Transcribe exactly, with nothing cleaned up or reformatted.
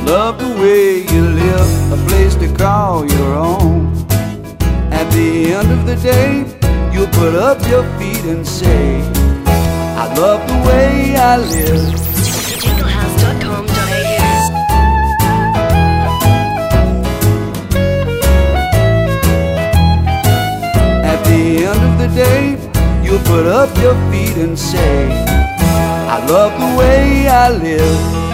love the way you live, a place to call your own. At the end of the day, you'll put up your feet and say, I love the way I live. jingle house dot com dot a u At the end of the day, you'll put up your feet and say, I love the way I live.